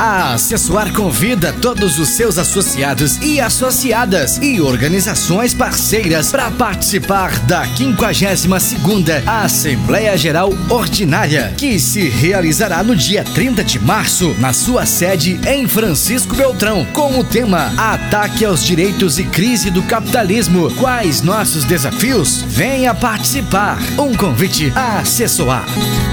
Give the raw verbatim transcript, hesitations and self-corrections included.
A Acessoar convida todos os seus associados e associadas e organizações parceiras para participar da quinquagésima segunda Assembleia Geral Ordinária, que se realizará no dia trinta de março, na sua sede em Francisco Beltrão, com o tema Ataque aos Direitos e Crise do Capitalismo. Quais nossos desafios? Venha participar. Um convite a Acessoar.